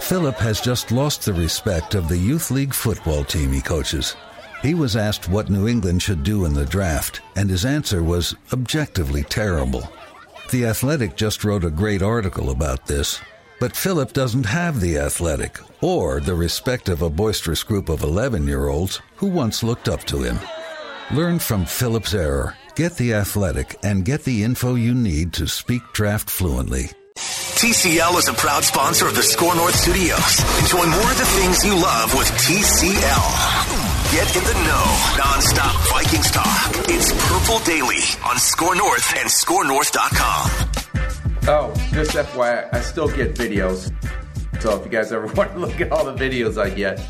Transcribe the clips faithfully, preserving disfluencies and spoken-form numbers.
Philip has just lost the respect of the youth league football team he coaches. He was asked what New England should do in the draft, and his answer was objectively terrible. The Athletic just wrote a great article about this, but Philip doesn't have the Athletic or the respect of a boisterous group of eleven-year-olds who once looked up to him. Learn from Philip's error, get the Athletic, and get the info you need to speak draft fluently. T C L is a proud sponsor of the Score North Studios. Enjoy more of the things you love with T C L. Get in the know, non-stop Vikings talk. It's Purple Daily on Score North and score north dot com. Oh, just F Y I, I still get videos. So if you guys ever want to look at all the videos I get.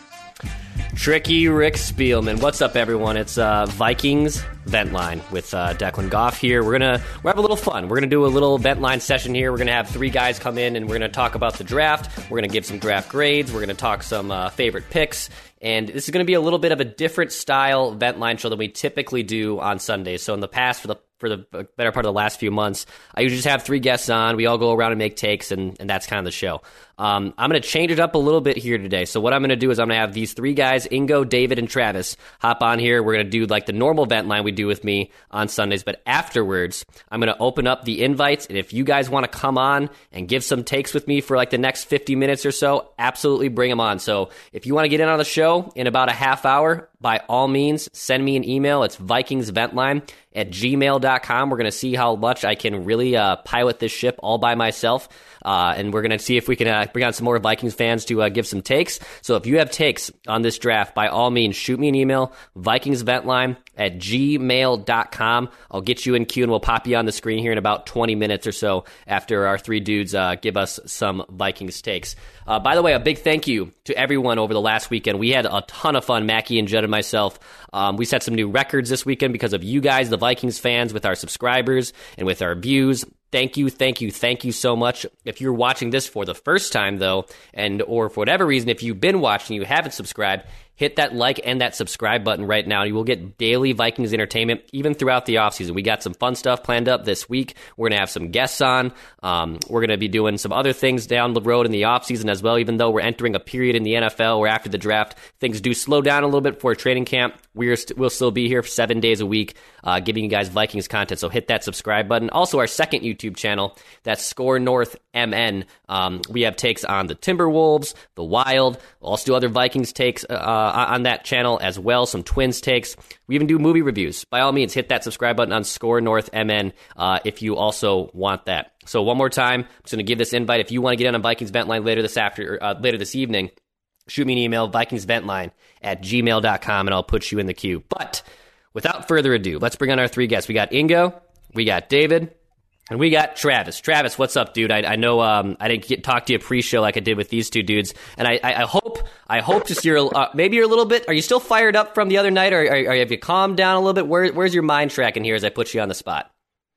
Tricky Rick Spielman. What's up, everyone? It's uh, Vikings Vent Line with uh, Declan Goff here. We're gonna we're have a little fun. We're gonna do a little Vent Line session here. We're gonna have three guys come in and we're gonna talk about the draft. We're gonna give some draft grades. We're gonna talk some uh, favorite picks. And this is going to be a little bit of a different style Vent Line show than we typically do on Sundays. So in the past, for the for the better part of the last few months, I usually just have three guests on. We all go around and make takes, and, and that's kind of the show. Um, I'm going to change it up a little bit here today. So what I'm going to do is I'm going to have these three guys, Ingo, David, and Travis, hop on here. We're going to do like the normal Vent Line we do with me on Sundays. But afterwards, I'm going to open up the invites. And if you guys want to come on and give some takes with me for like the next fifty minutes or so, absolutely bring them on. So if you want to get in on the show in about a half hour, by all means, send me an email. It's vikingsventline at gmail dot com. We're going to see how much I can really uh, pilot this ship all by myself. Uh, and we're going to see if we can uh, bring on some more Vikings fans to uh, give some takes. So if you have takes on this draft, by all means, shoot me an email, vikingsventline at gmail dot com. I'll get you in queue and we'll pop you on the screen here in about twenty minutes or so after our three dudes uh, give us some Vikings takes. Uh, by the way, a big thank you to everyone over the last weekend. We had a ton of fun, Mackie and Judd and myself. Um, we set some new records this weekend because of you guys, the Vikings fans, with our subscribers and with our views. Thank you, thank you, thank you so much. If you're watching this for the first time, though, and or for whatever reason, if you've been watching, you haven't subscribed, hit that like and that subscribe button right now. You will get daily Vikings entertainment, even throughout the offseason. We got some fun stuff planned up this week. We're going to have some guests on. Um, we're going to be doing some other things down the road in the offseason as well, even though we're entering a period in the N F L where after the draft, things do slow down a little bit for training camp. We're st- we'll still be here for seven days a week, uh, giving you guys Vikings content. So hit that subscribe button. Also, our second YouTube channel, that's Score North M N. Um, we have takes on the Timberwolves, the Wild. We'll also do other Vikings takes uh, on that channel as well, some Twins takes. We even do movie reviews. By all means, hit that subscribe button on Score North M N uh, if you also want that. So one more time, I'm just going to give this invite. If you want to get in on Vikings Vent Line later this after uh, later this evening, shoot me an email, vikingsventline at gmail dot com, and I'll put you in the queue. But without further ado, let's bring on our three guests. We got Ingo, we got David, and we got Travis. Travis, what's up, dude? I, I know um, I didn't get talk to you pre-show like I did with these two dudes, and I, I, I hope I hope just you're uh, maybe you're a little bit. Are you still fired up from the other night, or, or, or have you calmed down a little bit? Where, where's your mind tracking here as I put you on the spot?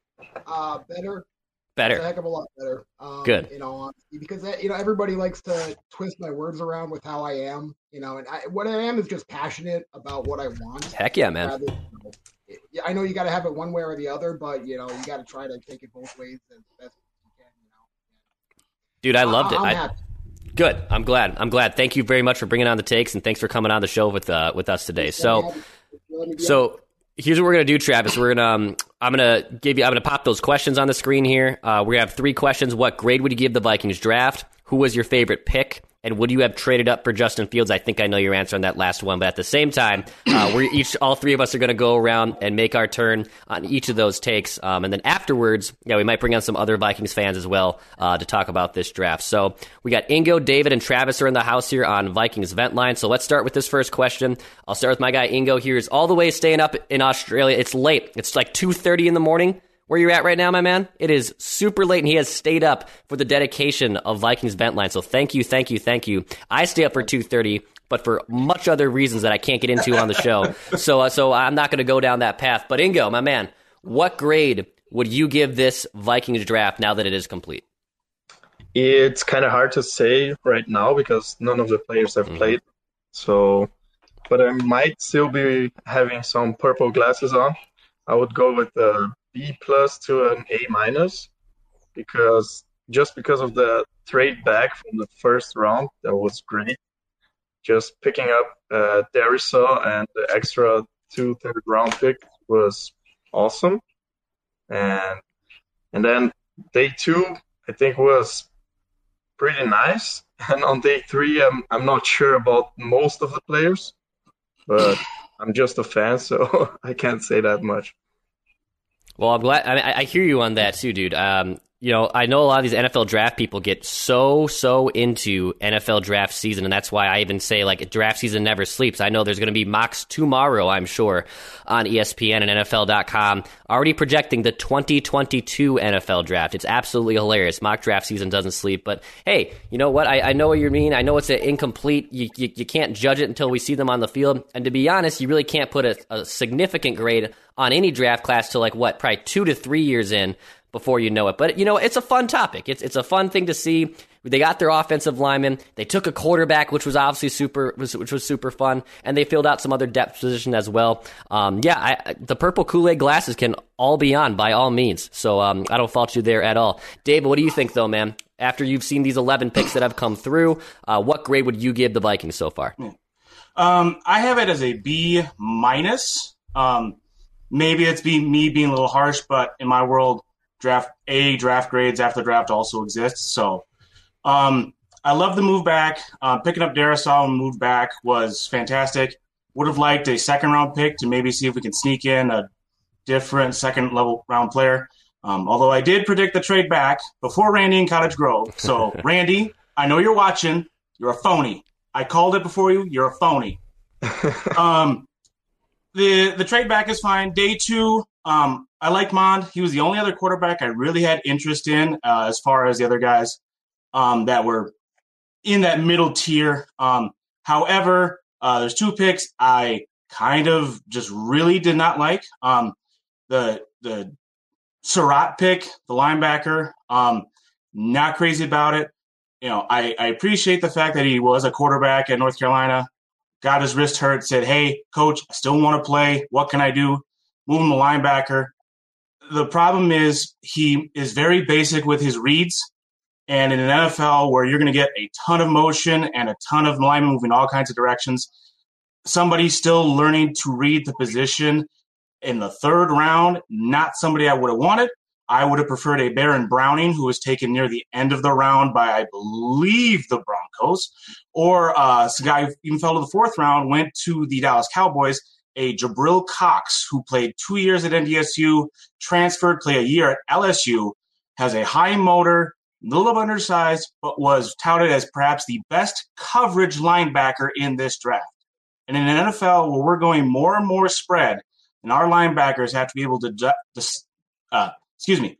Uh, better. Better. It's a heck of a lot better. Um, Good. You know, honesty, because you know everybody likes to twist my words around with how I am. You know, and I, what I am is just passionate about what I want. Heck yeah, man. Rather, you know, it, I know you got to have it one way or the other, but you know you got to try to take it both ways as best you can. You know. Dude, I loved I, it. I'm I, happy. Good. I'm glad. I'm glad. Thank you very much for bringing on the takes, and thanks for coming on the show with uh, with us today. So, so. Here's what we're gonna do, Travis. We're gonna, um, I'm gonna give you, I'm gonna pop those questions on the screen here. Uh, we have three questions. What grade would you give the Vikings draft? Who was your favorite pick? And would you have traded up for Justin Fields? I think I know your answer on that last one, but at the same time, uh, we're each, all three of us are going to go around and make our turn on each of those takes. Um, and then afterwards, yeah, we might bring on some other Vikings fans as well uh, to talk about this draft. So we got Ingo, David, and Travis are in the house here on Vikings Vent Line. So let's start with this first question. I'll start with my guy Ingo here. He's all the way staying up in Australia. It's late. It's like two thirty in the morning. Where you're at right now, my man? It is super late, and he has stayed up for the dedication of Vikings Vent Line. So thank you, thank you, thank you. I stay up for two thirty, but for much other reasons that I can't get into on the show. So, uh, so I'm not going to go down that path. But Ingo, my man, what grade would you give this Vikings draft now that it is complete? It's kind of hard to say right now because none of the players have mm-hmm. played. So, but I might still be having some purple glasses on. I would go with a B plus to an A minus because just because of the trade back from the first round, that was great. Just picking up uh, Darrisaw and the extra two third round picks was awesome. And and then day two, I think, was pretty nice. And on day three, I'm I'm not sure about most of the players, but I'm just a fan, so I can't say that much. Well, I'm glad. I, mean, I hear you on that too, dude. Um, you know, I know a lot of these N F L draft people get so, so into N F L draft season, and that's why I even say, like, draft season never sleeps. I know there's going to be mocks tomorrow, I'm sure, on E S P N and N F L dot com, already projecting the twenty twenty-two N F L draft. It's absolutely hilarious. Mock draft season doesn't sleep. But, hey, you know what? I, I know what you mean. I know it's an incomplete. You, you, you can't judge it until we see them on the field. And to be honest, you really can't put a, a significant grade on any draft class till, like, what, probably two to three years in before you know it. But, you know, it's a fun topic. It's it's a fun thing to see. They got their offensive lineman. They took a quarterback, which was obviously super, which was super fun, and they filled out some other depth position as well. Um, yeah, I, the purple Kool-Aid glasses can all be on by all means. So um, I don't fault you there at all. David, what do you think, though, man? After you've seen these eleven picks that have come through, uh, what grade would you give the Vikings so far? Um, I have it as a B minus. Um, maybe it's be me being a little harsh, but in my world, draft A draft grades after the draft also exists. So um, I love the move back. Uh, picking up Darrisaw and move back was fantastic. Would have liked a second round pick to maybe see if we can sneak in a different second level round player. Um, although I did predict the trade back before Randy in Cottage Grove. So Randy, I know you're watching. You're a phony. I called it before you. You're a phony. um, the the trade back is fine. Day two, um, I like Mond. He was the only other quarterback I really had interest in uh, as far as the other guys um, that were in that middle tier. Um, however, uh, there's two picks I kind of just really did not like. Um, the the Surratt pick, the linebacker, um, not crazy about it. You know, I, I appreciate the fact that he was a quarterback at North Carolina, got his wrist hurt, said, hey, coach, I still want to play. What can I do? Move him to linebacker. The problem is he is very basic with his reads. And in an N F L where you're going to get a ton of motion and a ton of linemen moving all kinds of directions, somebody still learning to read the position in the third round, not somebody I would have wanted. I would have preferred a Baron Browning, who was taken near the end of the round by, I believe, the Broncos. Or uh, a guy who even fell to the fourth round, went to the Dallas Cowboys, a Jabril Cox, who played two years at N D S U, transferred, played a year at L S U, has a high motor, a little bit undersized, but was touted as perhaps the best coverage linebacker in this draft. And in an N F L where we're going more and more spread, and our linebackers have to be able to uh, – excuse me,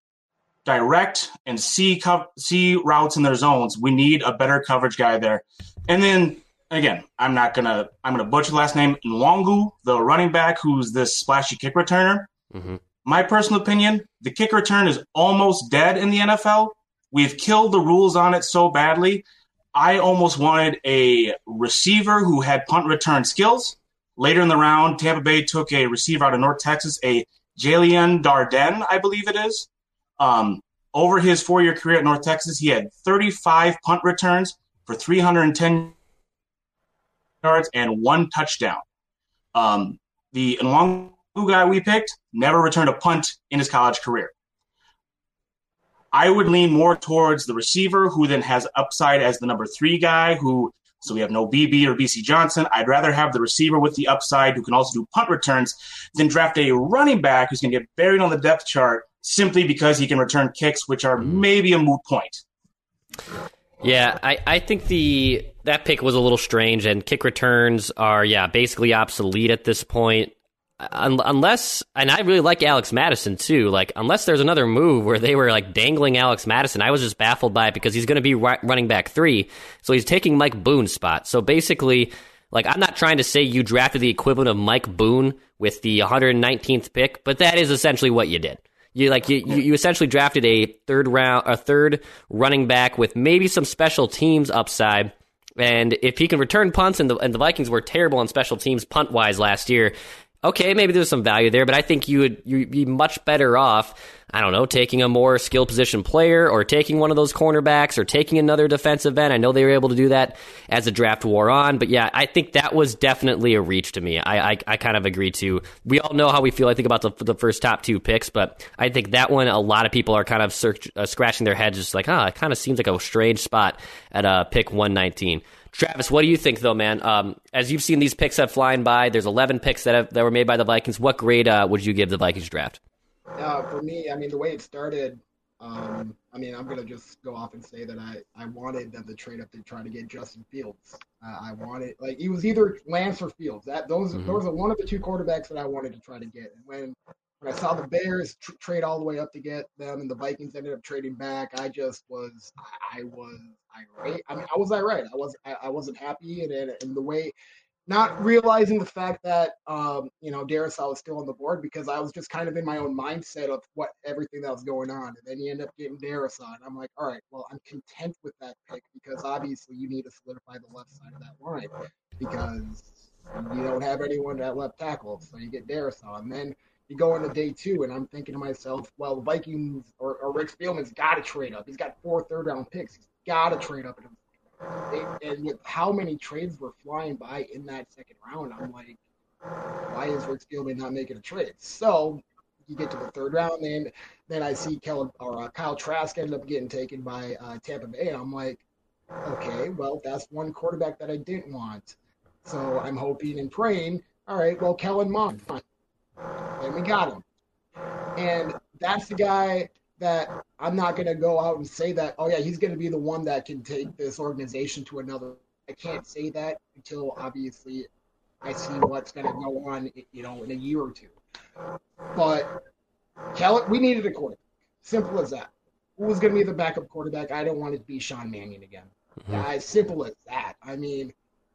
direct and see co- see routes in their zones. We need a better coverage guy there. And then, again, I'm not going to – I'm going to butcher the last name, Nwangu, the running back who's this splashy kick returner. Mm-hmm. My personal opinion, the kick return is almost dead in the N F L. We've killed the rules on it so badly. I almost wanted a receiver who had punt return skills. Later in the round, Tampa Bay took a receiver out of North Texas, a Jalen Darden, I believe it is. Um, over his four-year career at North Texas, he had thirty-five punt returns for three hundred ten yards and one touchdown. Um, the Nwangu guy we picked never returned a punt in his college career. I would lean more towards the receiver, who then has upside as the number three guy, who so we have no B B or B C Johnson. I'd rather have the receiver with the upside who can also do punt returns than draft a running back who's going to get buried on the depth chart simply because he can return kicks, which are maybe a moot point. Yeah, I, I think the that pick was a little strange, and kick returns are, yeah, basically obsolete at this point. Unless, and I really like Alex Madison too, like, unless there's another move where they were, like, dangling Alex Madison. I was just baffled by it because he's going to be running back three, so he's taking Mike Boone's spot. So basically, like, I'm not trying to say you drafted the equivalent of Mike Boone with the one hundred nineteenth pick, but that is essentially what you did. You like you, you essentially drafted a third round, a third running back with maybe some special teams upside. And if he can return punts, and the and the Vikings were terrible on special teams punt wise last year, okay, maybe there's some value there, but I think you would you'd be much better off, I don't know, taking a more skill position player or taking one of those cornerbacks or taking another defensive end. I know they were able to do that as the draft wore on, but yeah, I think that was definitely a reach to me. I I, I kind of agree too. We all know how we feel, I think, about the, the first top two picks, but I think that one, a lot of people are kind of search, uh, scratching their heads, just like, ah, oh, it kind of seems like a strange spot at uh, pick one nineteen. Travis, what do you think, though, man? Um, as you've seen these picks have flying by, there's eleven picks that have, that were made by the Vikings. What grade uh, would you give the Vikings draft? Uh, for me, I mean, the way it started, um, I mean, I'm going to just go off and say that I, I wanted them to trade up to try to get Justin Fields. Uh, I wanted, like, it was either Lance or Fields. That Those, mm-hmm. those are one of the two quarterbacks that I wanted to try to get. And when, when I saw the Bears tr- trade all the way up to get them and the Vikings ended up trading back, I just was, I was irate. I mean, I was irate. I, was, I, I wasn't happy. And, and, and the way, not realizing the fact that, um, you know, Darrisaw was still on the board because I was just kind of in my own mindset of what everything that was going on. And then you end up getting Darrisaw. And I'm like, all right, well, I'm content with that pick because obviously you need to solidify the left side of that line because you don't have anyone at left tackle. So you get Darrisaw. And then you go into day two, and I'm thinking to myself, well, the Vikings or, or Rick Spielman's got to trade up. He's got four third-round picks. He's got to trade up. And with how many trades were flying by in that second round, I'm like, why is Rick Spielman not making a trade? So you get to the third round, and then I see Kel, or, uh, Kyle Trask end up getting taken by uh, Tampa Bay, and I'm like, okay, well, that's one quarterback that I didn't want. So I'm hoping and praying, all right, well, Kellen Mond, and we got him. And that's the guy that I'm not going to go out and say that, oh, yeah, he's going to be the one that can take this organization to another. I can't say that until, obviously, I see what's going to go on, you know, in a year or two. But Kellen, we needed a quarterback. Simple as that. Who was going to be the backup quarterback? I don't want it to be Sean Mannion again. Mm-hmm. Yeah, as simple as that. I mean,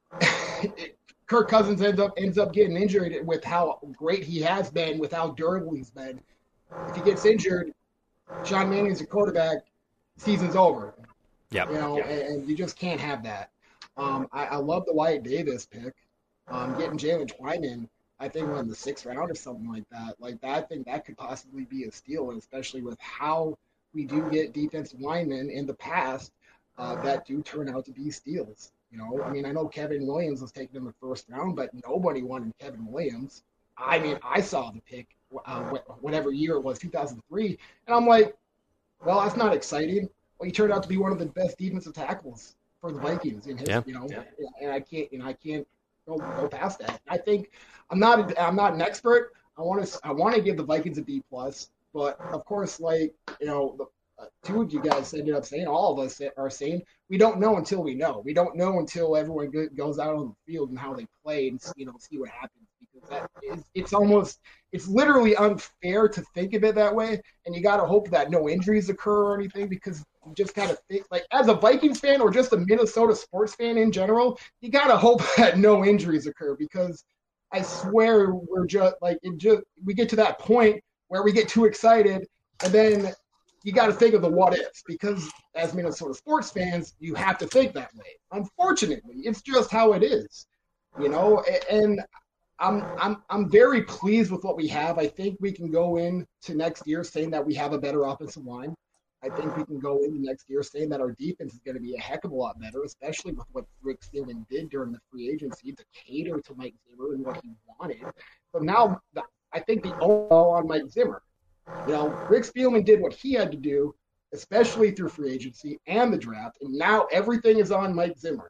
Kirk Cousins ends up ends up getting injured with how great he has been, with how durable he's been. If he gets injured, Sean Mannion's a quarterback, season's over. Yeah, you know, yep. and, and you just can't have that. Um, I, I love the Wyatt Davis pick. Um, getting Jalen Twyman, I think we're in the sixth round or something like that. Like that, I think that could possibly be a steal, and especially with how we do get defensive linemen in the past uh, that do turn out to be steals. You know, I mean, I know Kevin Williams was taken in the first round, but nobody wanted Kevin Williams. I mean, I saw the pick. Uh, whatever year it was, two thousand three, and I'm like, well, that's not exciting. Well, he turned out to be one of the best defensive tackles for the Vikings in his, yeah. you know, yeah. and I can't, you know, I can't go, go past that. I think I'm not, I'm not an expert. I want to, I want to give the Vikings a B plus, but of course, like, you know, the uh, two of you guys ended up saying, all of us are saying, we don't know until we know. We don't know until everyone go, goes out on the field and how they play and, you know, see what happens. Because that is, it's almost, it's literally unfair to think of it that way. And you got to hope that no injuries occur or anything, because you just got to think, like, as a Vikings fan or just a Minnesota sports fan in general, you got to hope that no injuries occur, because I swear we're just like, it just, we get to that point where we get too excited, and then you got to think of the what ifs, because as Minnesota sports fans, you have to think that way. Unfortunately, it's just how it is, you know, and I'm I'm I'm very pleased with what we have. I think we can go into next year saying that we have a better offensive line. I think we can go into next year saying that our defense is going to be a heck of a lot better, especially with what Rick Spielman did during the free agency to cater to Mike Zimmer and what he wanted. So now I think the all on Mike Zimmer. You know, Rick Spielman did what he had to do, especially through free agency and the draft, and now everything is on Mike Zimmer.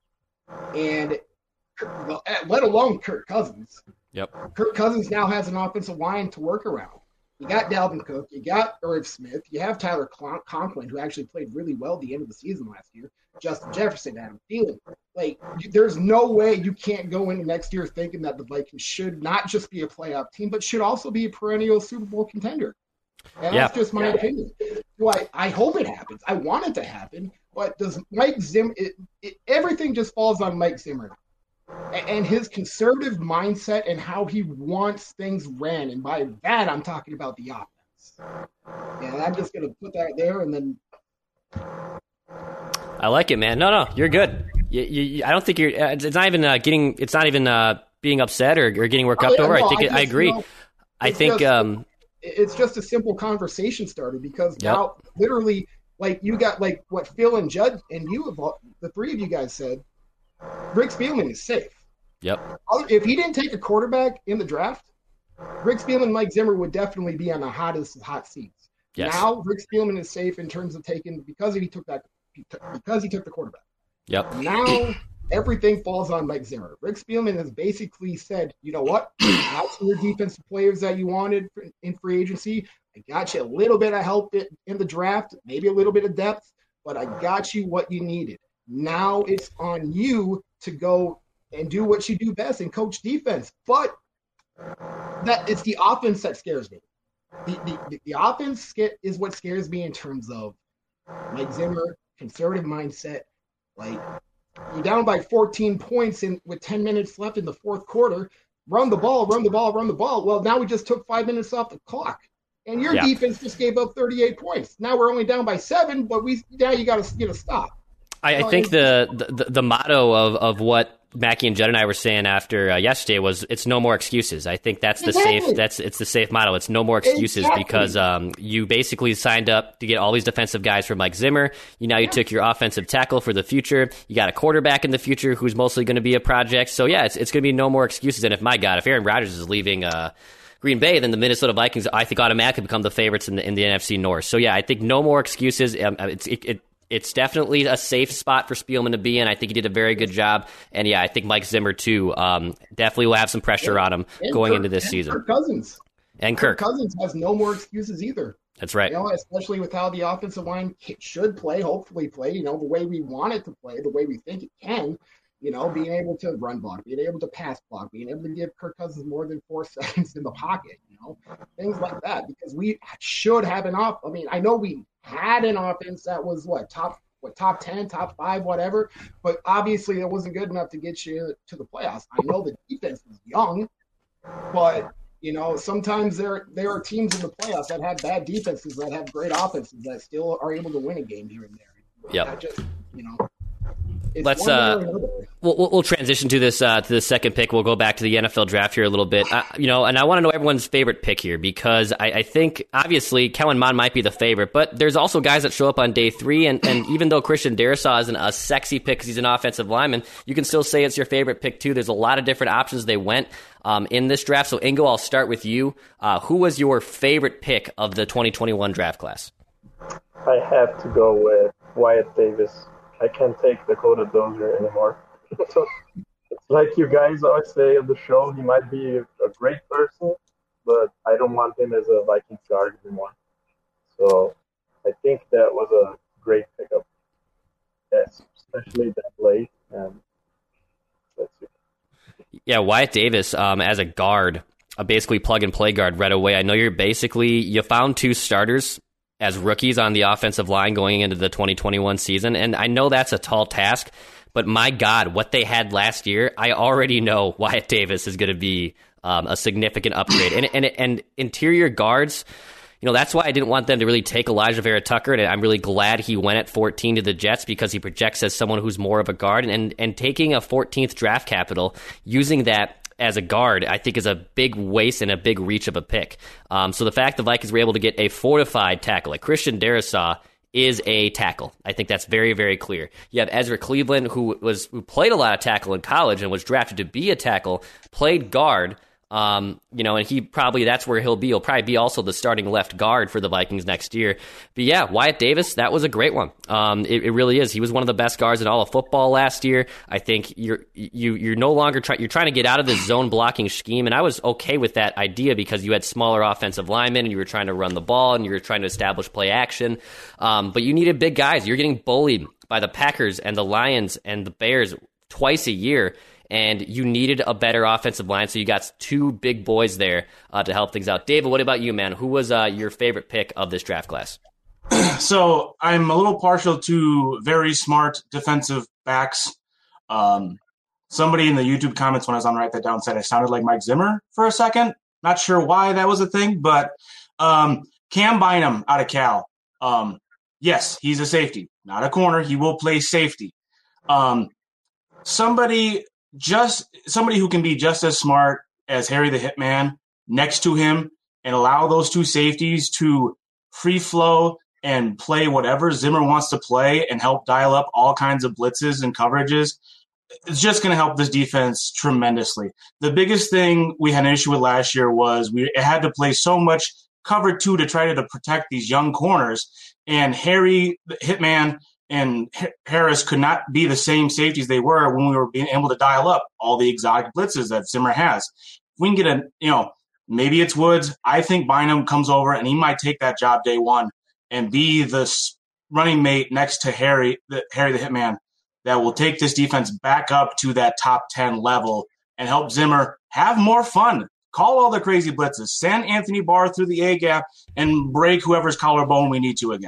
And let alone Kirk Cousins. Yep. Kirk Cousins now has an offensive line to work around. You got Dalvin Cook. You got Irv Smith. You have Tyler Conklin, who actually played really well at the end of the season last year. Justin Jefferson, Adam Thielen. Like, there's no way you can't go into next year thinking that the Vikings should not just be a playoff team, but should also be a perennial Super Bowl contender. And yeah. that's just my opinion. Do I, I hope it happens. I want it to happen. But does Mike Zimmer it, it, everything just falls on Mike Zimmer and his conservative mindset and how he wants things ran. And by that, I'm talking about the offense. And I'm just going to put that there and then. I like it, man. No, no, you're good. You, you, I don't think you're. It's not even uh, getting. It's not even uh, being upset or, or getting worked Oh, up yeah, over. no, I think I it, I just, agree. you know, I it's think just- um, It's just a simple conversation starter because Yep. now, literally, like you got like what Phil and Judd and you have all, the three of you guys said, Rick Spielman is safe. yep, Other- If he didn't take a quarterback in the draft, Rick Spielman and Mike Zimmer would definitely be on the hottest of hot seats. Yes. Now Rick Spielman is safe in terms of taking because he took that because he took the quarterback. yep, Now everything falls on Mike Zimmer. Rick Spielman has basically said, you know what? I got some of your defensive players that you wanted in free agency. I got you a little bit of help in the draft, maybe a little bit of depth, but I got you what you needed. Now it's on you to go and do what you do best and coach defense. But that it's the offense that scares me. The, the, the offense is what scares me in terms of Mike Zimmer, conservative mindset. Like, you're down by fourteen points in with ten minutes left in the fourth quarter. Run the ball, run the ball, run the ball. Well, now we just took five minutes off the clock. And your Yeah. defense just gave up thirty-eight points. Now we're only down by seven, but we now you got to get a stop. I, I No, think it- the, the the motto of, of what Mackie and Judd and I were saying after uh, yesterday was it's no more excuses. I think that's the Exactly. safe that's it's the safe motto. It's no more excuses Exactly. because um, you basically signed up to get all these defensive guys from Mike Zimmer. You now you took your offensive tackle for the future. You got a quarterback in the future who's mostly going to be a project. So yeah, it's it's going to be no more excuses. And if my God, if Aaron Rodgers is leaving. Uh, Green Bay, then the Minnesota Vikings, I think, automatically become the favorites in the in the N F C North. So yeah, I think no more excuses. Um, it's it, it it's definitely a safe spot for Spielman to be in. I think he did a very good job, and yeah, I think Mike Zimmer too um, definitely will have some pressure on him And going Kirk- into this and season. Kirk Cousins. And Kirk, Cousins has no more excuses either. that's right. You know, especially with how the offensive line should play, hopefully play, you know, the way we want it to play, the way we think it can, you know, being able to run block, being able to pass block, being able to give Kirk Cousins more than four seconds in the pocket, you know, things like that, because we should have an off. I mean, I know we had an offense that was what, top, what, top ten, top five, whatever, but obviously it wasn't good enough to get you to the playoffs. I know the defense was young, but you know, sometimes there there are teams in the playoffs that have bad defenses that have great offenses that still are able to win a game here and there. Yep. That just, you know, it's Let's, one way uh, or another. We'll, we'll, we'll transition to this uh, to the second pick. We'll go back to the N F L draft here a little bit. Uh, you know, and I want to know everyone's favorite pick here because I, I think obviously Kellen Mond might be the favorite, but there's also guys that show up on day three, and, and even though Christian Darrisaw isn't a sexy pick because he's an offensive lineman, you can still say it's your favorite pick too. There's a lot of different options they went um, in this draft. So Ingo, I'll start with you. Uh, who was your favorite pick of the twenty twenty-one draft class? I have to go with Wyatt Davis. I can't take Dakota Dozier anymore. So it's like you guys always say on the show, he might be a, a great person, but I don't want him as a Vikings guard anymore. So I think that was a great pickup. Yes, especially that late. And let's see. Yeah, Wyatt Davis um, as a guard, a basically plug-and-play guard right away. I know you're basically, you found two starters as rookies on the offensive line going into the twenty twenty-one season, and I know that's a tall task, but my God, what they had last year, I already know Wyatt Davis is going to be um, a significant upgrade. And, and and interior guards, you know, that's why I didn't want them to really take Elijah Vera Tucker, and I'm really glad he went at fourteen to the Jets because he projects as someone who's more of a guard, and and taking a fourteenth draft capital, using that as a guard, I think is a big waste and a big reach of a pick. Um, so the fact the Vikings were able to get a fortified tackle, like Christian Darrisaw, is a tackle. I think that's very, very clear. You have Ezra Cleveland, who was who played a lot of tackle in college and was drafted to be a tackle, played guard. Um, you know, and he probably, that's where he'll be. He'll probably be also the starting left guard for the Vikings next year. But yeah, Wyatt Davis, that was a great one. Um, it, it really is. He was one of the best guards in all of football last year. I think you're, you, you're no longer trying, you're trying to get out of this zone blocking scheme. And I was okay with that idea because you had smaller offensive linemen and you were trying to run the ball and you were trying to establish play action. Um, but you needed big guys. You're getting bullied by the Packers and the Lions and the Bears twice a year. And you needed a better offensive line, so you got two big boys there uh, to help things out. David, what about you, man? Who was uh, your favorite pick of this draft class? So I'm a little partial to very smart defensive backs. Um, somebody in the YouTube comments when I was on Write That Down said I sounded like Mike Zimmer for a second. Not sure why that was a thing, but um, Cam Bynum out of Cal. Um, yes, he's a safety, not a corner. He will play safety. Um, somebody just somebody who can be just as smart as Harry the Hitman next to him and allow those two safeties to free flow and play whatever Zimmer wants to play and help dial up all kinds of blitzes and coverages, it's just going to help this defense tremendously. The biggest thing we had an issue with last year was we had to play so much cover two to try to, to protect these young corners, and Harry, the Hitman, and Harris could not be the same safeties they were when we were being able to dial up all the exotic blitzes that Zimmer has. If we can get a, you know, maybe it's Woods. I think Bynum comes over and he might take that job day one and be the running mate next to Harry, the, Harry the Hitman, that will take this defense back up to that top ten level and help Zimmer have more fun. Call all the crazy blitzes. Send Anthony Barr through the A-gap and break whoever's collarbone we need to again.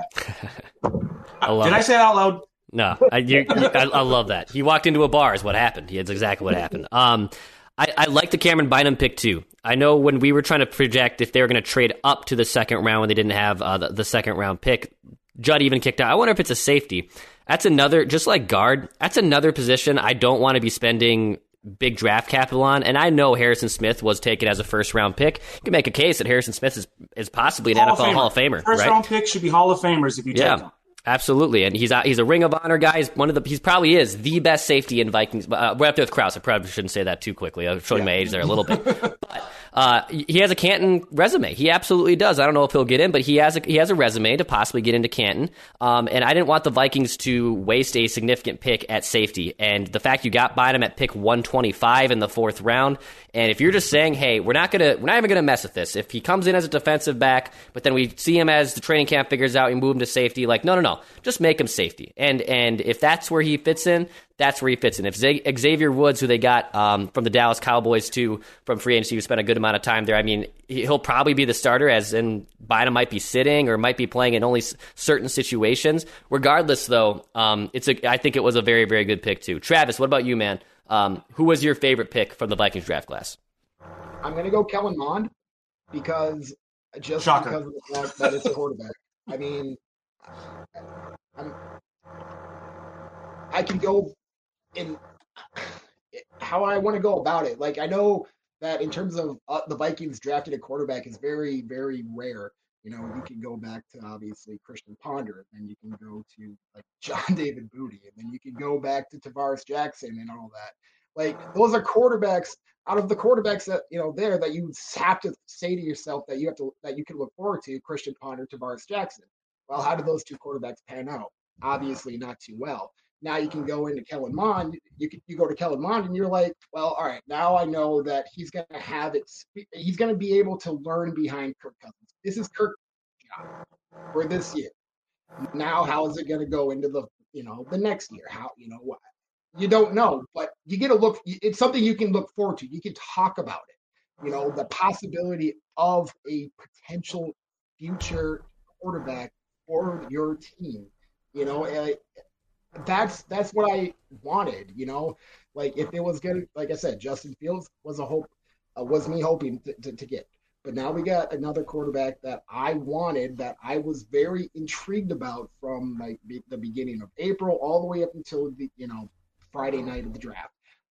I love Did it. I say it out loud? No, I, you, I, I love that. He walked into a bar is what happened. That's exactly what happened. Um, I, I like the Cameron Bynum pick too. I know when we were trying to project if they were going to trade up to the second round when they didn't have uh, the, the second round pick, Judd even kicked out. I wonder if it's a safety. That's another, just like guard, that's another position I don't want to be spending big draft capital on. And I know Harrison Smith was taken as a first round pick. You can make a case that Harrison Smith is, is possibly an Hall N F L of Hall of Famer. First right? round pick should be Hall of Famers if you take Yeah. them. Absolutely, and he's a, he's a Ring of Honor guy. He's one of the he's probably is the best safety in Vikings. Uh, we're up there with Krause. I probably shouldn't say that too quickly. I'm showing yeah. my age there a little bit. But uh, he has a Canton resume. He absolutely does. I don't know if he'll get in, but he has a, he has a resume to possibly get into Canton. Um, and I didn't want the Vikings to waste a significant pick at safety. And the fact you got Bynum at pick one twenty-five in the fourth round, and if you're just saying, hey, we're not gonna we're not even gonna mess with this. If he comes in as a defensive back, but then we see him as the training camp figures out, we move him to safety. Like no, no, no, just make him safety. And and if that's where he fits in, that's where he fits in. If Xavier Woods, who they got um, from the Dallas Cowboys too, from free agency, who spent a good amount of time there, I mean, he'll probably be the starter, as in Bynum might be sitting or might be playing in only certain situations. Regardless, though, um, it's a, I think it was a very, very good pick too. Travis, what about you, man? Um, who was your favorite pick from the Vikings draft class? I'm going to go Kellen Mond because just Shocker. because of the fact that it's a quarterback. I mean, I'm, I can go in how I want to go about it. Like, I know that in terms of uh, the Vikings drafted a quarterback is very, very rare. You know, you can go back to obviously Christian Ponder, and you can go to like John David Booty, and then you can go back to Tavares Jackson and all that. Like, those are quarterbacks out of the quarterbacks that, you know, there that you have to say to yourself that you have to, that you can look forward to, Christian Ponder, Tavares Jackson. Well, how did those two quarterbacks pan out? Obviously not too well. Now you can go into Kellen Mond. You can, you go to Kellen Mond and you're like, well, all right, now I know that he's going to have it. He's going to be able to learn behind Kirk Cousins. This is Kirk's job for this year. Now, how is it going to go into the, you know, the next year? How, you know, what? You don't know, but you get to look. It's something you can look forward to. You can talk about it. You know, the possibility of a potential future quarterback for your team. You know, uh, that's that's what I wanted. You know, like if it was gonna, like I said, Justin Fields was a hope, uh, was me hoping to, to, to get. But now we got another quarterback that I wanted, that I was very intrigued about from like be, the beginning of April all the way up until the, you know, Friday night of the draft.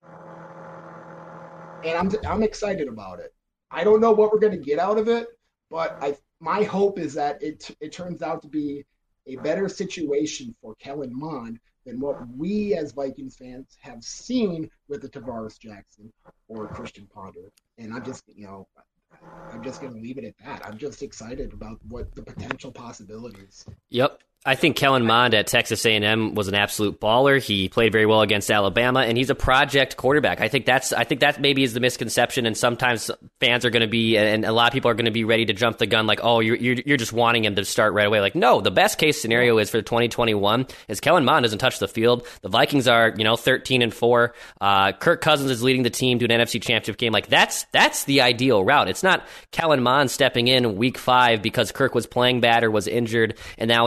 And I'm I'm excited about it. I don't know what we're going to get out of it, but I my hope is that it it turns out to be a better situation for Kellen Mond than what we as Vikings fans have seen with the Tavares Jackson or Christian Ponder. And I'm just, you know, I'm just going to leave it at that. I'm just excited about what the potential possibilities. Yep. I think Kellen Mond at Texas A and M was an absolute baller. He played very well against Alabama, and he's a project quarterback. I think that's I think that maybe is the misconception, and sometimes fans are going to be, and a lot of people are going to be ready to jump the gun, like, oh, you're, you're you're just wanting him to start right away. Like, no, the best case scenario is for twenty twenty-one is Kellen Mond doesn't touch the field. The Vikings are, you know, thirteen and four. Uh, Kirk Cousins is leading the team to an N F C Championship game. Like, that's that's the ideal route. It's not Kellen Mond stepping in week five because Kirk was playing bad or was injured, and now he has to be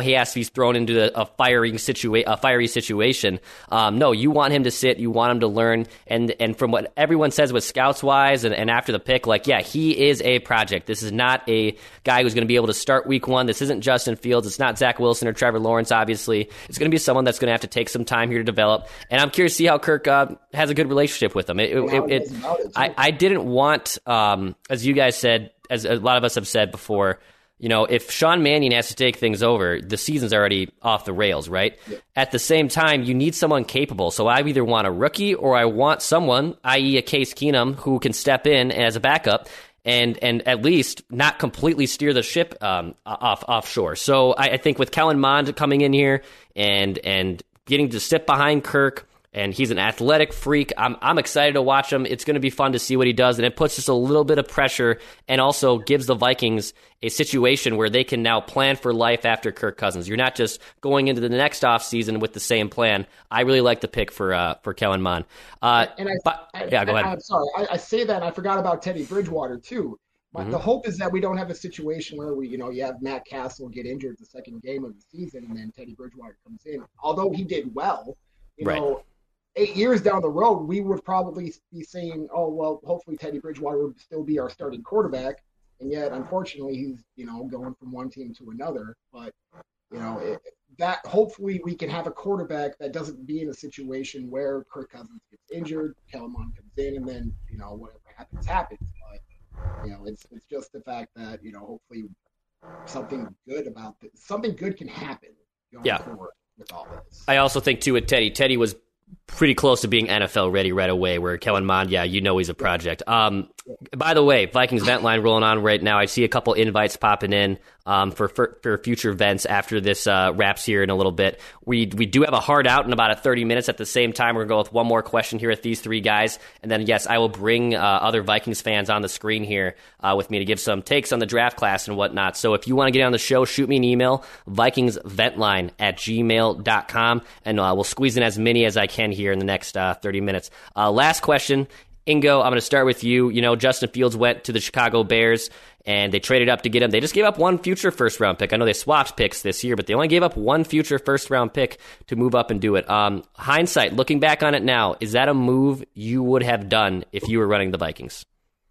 he's thrown into a, a firing situa- a fiery situation. Um, no, you want him to sit. You want him to learn. And and from what everyone says with scouts wise, and, and after the pick, like yeah, he is a project. This is not a guy who's going to be able to start week one. This isn't Justin Fields. It's not Zach Wilson or Trevor Lawrence. Obviously, it's going to be someone that's going to have to take some time here to develop. And I'm curious to see how Kirk uh, has a good relationship with him. It, it, it, it, I, I didn't want, um, as you guys said, as a lot of us have said before, you know, if Sean Mannion has to take things over, the season's already off the rails, right? Yeah. At the same time, you need someone capable. So I either want a rookie or I want someone, that is a Case Keenum, who can step in as a backup and and at least not completely steer the ship um, off offshore. So I, I think with Kellen Mond coming in here and and getting to sit behind Kirk, and he's an athletic freak. I'm I'm excited to watch him. It's going to be fun to see what he does, and it puts just a little bit of pressure and also gives the Vikings a situation where they can now plan for life after Kirk Cousins. You're not just going into the next offseason with the same plan. I really like the pick for uh, for Kellen Mond. Uh, and I, but, I, yeah, go ahead. I, I'm sorry. I, I say that, and I forgot about Teddy Bridgewater, too. But mm-hmm. the hope is that we don't have a situation where we, you know, you have Matt Castle get injured the second game of the season, and then Teddy Bridgewater comes in. Although he did well, you right. know, eight years down the road, we would probably be saying, oh, well, hopefully Teddy Bridgewater would still be our starting quarterback. And yet, unfortunately, he's, you know, going from one team to another. But, you know, it, that hopefully we can have a quarterback that doesn't be in a situation where Kirk Cousins gets injured, Kellen Mond comes in, and then, you know, whatever happens, happens. But, you know, it's it's just the fact that, you know, hopefully something good about this, something good can happen going yeah. forward with all this. I also think, too, with Teddy, Teddy was pretty close to being N F L ready right away, where Kellen Mond, yeah, you know he's a project. Um, by the way, Vikings vent line rolling on right now. I see a couple invites popping in um, for, for for future events after this uh, wraps here in a little bit. We we do have a hard out in about a thirty minutes. At the same time, we're going to go with one more question here at these three guys. And then, yes, I will bring uh, other Vikings fans on the screen here uh, with me to give some takes on the draft class and whatnot. So if you want to get on the show, shoot me an email, vikingsventline at gmail dot com, and uh, we'll squeeze in as many as I can here in the next uh, thirty minutes. Uh, last question. Ingo, I'm going to start with you. You know, Justin Fields went to the Chicago Bears, and they traded up to get him. They just gave up one future first-round pick. I know they swapped picks this year, but they only gave up one future first-round pick to move up and do it. Um, hindsight, looking back on it now, is that a move you would have done if you were running the Vikings?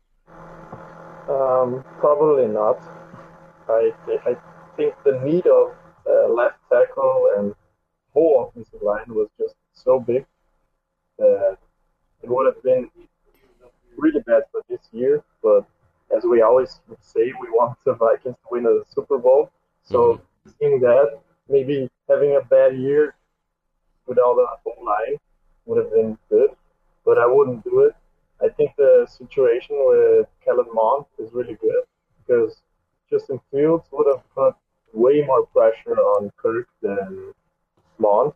Um, probably not. I, th- I think the need of uh, left tackle and whole offensive line was just so big that it would have been really bad for this year, but as we always say, we want the Vikings to win a Super Bowl. So mm-hmm. seeing that, maybe having a bad year without a whole line would have been good, but I wouldn't do it. I think the situation with Kellen Mond is really good because Justin Fields would have put way more pressure on Kirk than Mond.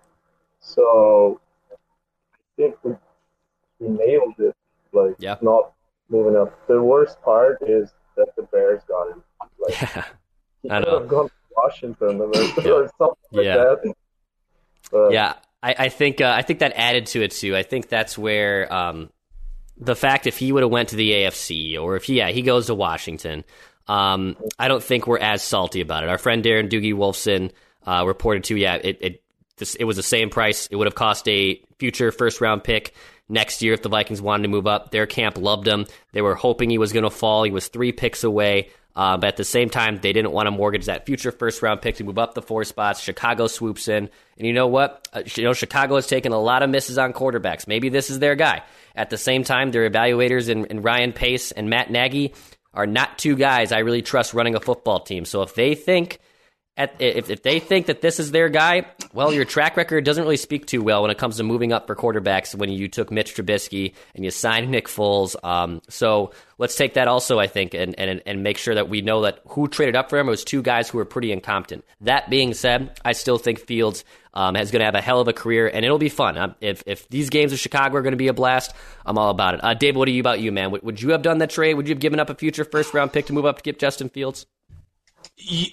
So I think we, we nailed it. Like, yeah. Not moving up. The worst part is that the Bears got him. Like, yeah, he I could know. have gone to Washington or, yeah. or something like yeah. that. But, yeah, I, I think uh, I think that added to it too. I think that's where um, the fact if he would have went to the A F C or if yeah he goes to Washington, um, I don't think we're as salty about it. Our friend Darren Doogie Wolfson uh, reported too. Yeah, it it this, it was the same price. It would have cost a future first round pick next year if the Vikings wanted to move up. Their camp loved him. They were hoping he was going to fall. He was three picks away. Uh, but at the same time, they didn't want to mortgage that future first-round pick to move up the four spots. Chicago swoops in. And you know what? Uh, you know, Chicago has taken a lot of misses on quarterbacks. Maybe this is their guy. At the same time, their evaluators in, in Ryan Pace and Matt Nagy are not two guys I really trust running a football team. So if they think... At, if, if they think that this is their guy, well, your track record doesn't really speak too well when it comes to moving up for quarterbacks when you took Mitch Trubisky and you signed Nick Foles. Um, so let's take that also, I think, and, and and make sure that we know that who traded up for him was two guys who were pretty incompetent. That being said, I still think Fields um, is going to have a hell of a career, and it'll be fun. Um, if if these games of Chicago are going to be a blast, I'm all about it. Uh, Dave, what are you about you, man? Would, would you have done that trade? Would you have given up a future first-round pick to move up to get Justin Fields? Yeah.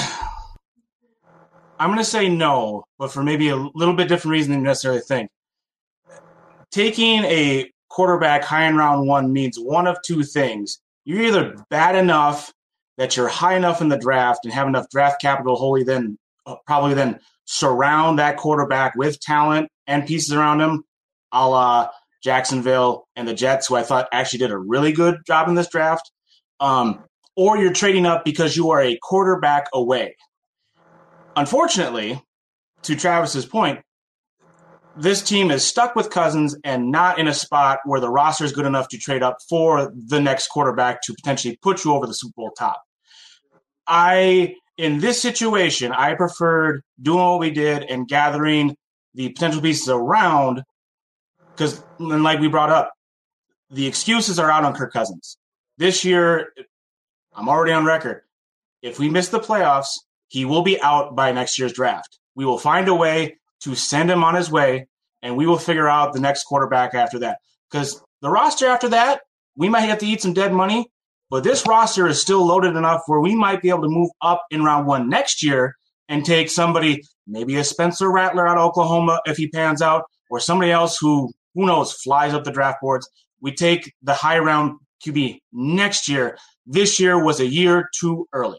I'm going to say no, but for maybe a little bit different reason than you necessarily think. Taking a quarterback high in round one means one of two things. You're either bad enough that you're high enough in the draft and have enough draft capital wholly then probably then surround that quarterback with talent and pieces around him, a la Jacksonville and the Jets, who I thought actually did a really good job in this draft. Um, or you're trading up because you are a quarterback away. Unfortunately, to Travis's point, this team is stuck with Cousins and not in a spot where the roster is good enough to trade up for the next quarterback to potentially put you over the Super Bowl top. I, in this situation, I preferred doing what we did and gathering the potential pieces around because, like we brought up, the excuses are out on Kirk Cousins. This year, I'm already on record. If we miss the playoffs, he will be out by next year's draft. We will find a way to send him on his way, and we will figure out the next quarterback after that. Because the roster after that, we might have to eat some dead money, but this roster is still loaded enough where we might be able to move up in round one next year and take somebody, maybe a Spencer Rattler out of Oklahoma if he pans out, or somebody else who, who knows, flies up the draft boards. We take the high round Q B next year. This year was a year too early.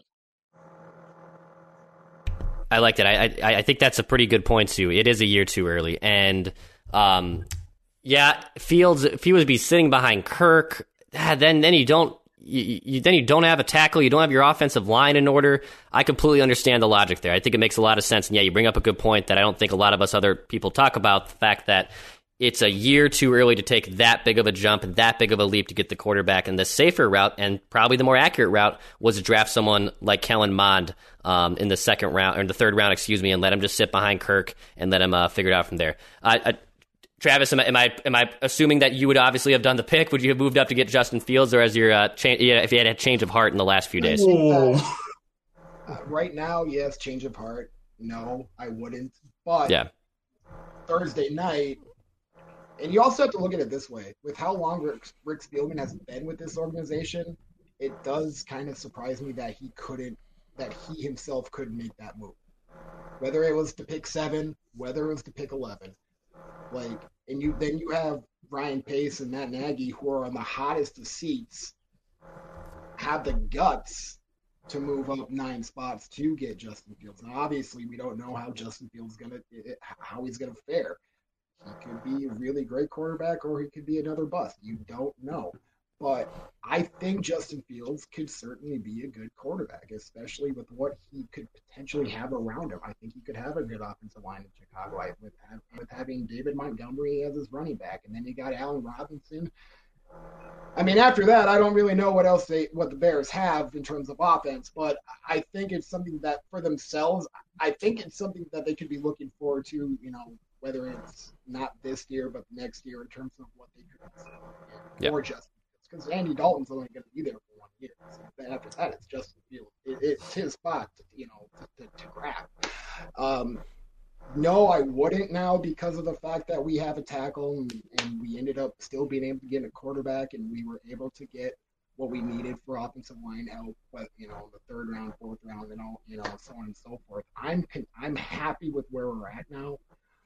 I like that. I, I I think that's a pretty good point too. It is a year too early, and um, yeah, Fields if he would be sitting behind Kirk, then then you don't you, you then you don't have a tackle, you don't have your offensive line in order. I completely understand the logic there. I think it makes a lot of sense, and yeah, you bring up a good point that I don't think a lot of us other people talk about, the fact that it's a year too early to take that big of a jump and that big of a leap to get the quarterback. And the safer route, and probably the more accurate route, was to draft someone like Kellen Mond um, in the second round, or the third round, excuse me, and let him just sit behind Kirk and let him uh, figure it out from there. Uh, uh, Travis, am I, am I am I assuming that you would obviously have done the pick? Would you have moved up to get Justin Fields, or as your uh, cha- yeah, if you had a change of heart in the last few days? Uh, right now, yes, change of heart. No, I wouldn't. But yeah. Thursday night. And you also have to look at it this way. With how long Rick, Rick Spielman has been with this organization, it does kind of surprise me that he couldn't, that he himself couldn't make that move. Whether it was to pick seven, whether it was to pick eleven. Like, and you then you have Ryan Pace and Matt Nagy, who are on the hottest of seats, have the guts to move up nine spots to get Justin Fields. Now, obviously, we don't know how Justin Fields gonna, how he's gonna fare. He could be a really great quarterback, or he could be another bust. You don't know. But I think Justin Fields could certainly be a good quarterback, especially with what he could potentially have around him. I think he could have a good offensive line in Chicago I, with, with having David Montgomery as his running back. And then you got Allen Robinson. I mean, after that, I don't really know what else they, what the Bears have in terms of offense, but I think it's something that for themselves, I think it's something that they could be looking forward to, you know, whether it's not this year, but next year in terms of what they could yep. or Justin Fields. Because Andy Dalton's only going to be there for one year. So after that, it's Justin Fields. It, it's his spot, to, you know, to, to, to grab. Um, no, I wouldn't now because of the fact that we have a tackle and, and we ended up still being able to get a quarterback, and we were able to get what we needed for offensive line help, but you know, the third round, fourth round, and all, you know, so on and so forth. I'm I'm happy with where we're at now.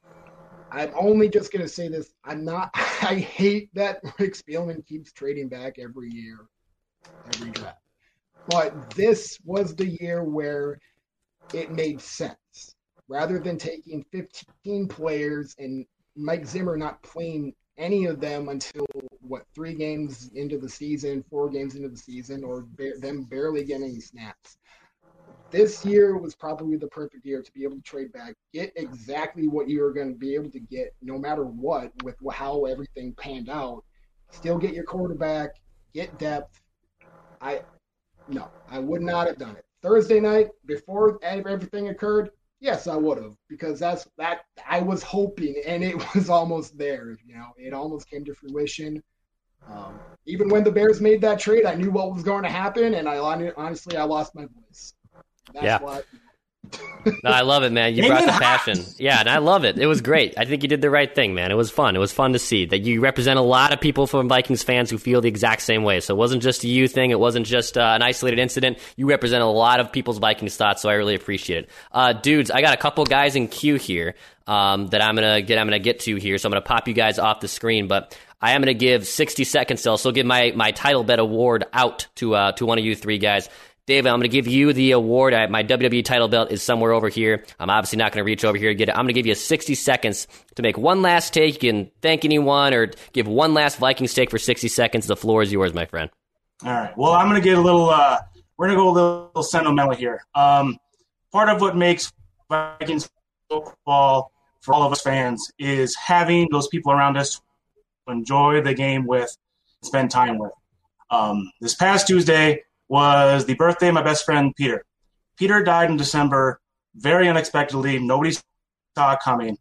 I'm only just going to say this. I'm not – I hate that Rick Spielman keeps trading back every year, every draft. But this was the year where it made sense. Rather than taking fifteen players and Mike Zimmer not playing any of them until, what, three games into the season, four games into the season, or ba- them barely getting any snaps. This year was probably the perfect year to be able to trade back, get exactly what you were going to be able to get no matter what with how everything panned out, still get your quarterback, get depth. I no, I would not have done it. Thursday night, before everything occurred, yes, I would have, because that's that I was hoping, and it was almost there. You know, it almost came to fruition. Um, even when the Bears made that trade, I knew what was going to happen, and I honestly I lost my voice. That's yeah. What... No, I love it, man. You brought the passion. Yeah, and I love it. It was great. I think you did the right thing, man. It was fun. It was fun to see that you represent a lot of people from Vikings fans who feel the exact same way. So it wasn't just a you thing. It wasn't just uh, an isolated incident. You represent a lot of people's Vikings thoughts, so I really appreciate it. Uh, dudes, I got a couple guys in queue here um, that I'm gonna get. I'm gonna get to here. So I'm gonna pop you guys off the screen, but I am gonna give sixty seconds still. So I'll give my my title bet award out to uh, to one of you three guys. David, I'm going to give you the award. I, my W W E title belt is somewhere over here. I'm obviously not going to reach over here to get it. I'm going to give you sixty seconds to make one last take. You can thank anyone or give one last Vikings take for sixty seconds. The floor is yours, my friend. All right. Well, I'm going to get a little uh, – we're going to go a little, little sentimental here. Um, part of what makes Vikings football for all of us fans is having those people around us to enjoy the game with, spend time with. Um, this past Tuesday – was the birthday of my best friend, Peter. Peter died in December, very unexpectedly. Nobody saw it coming.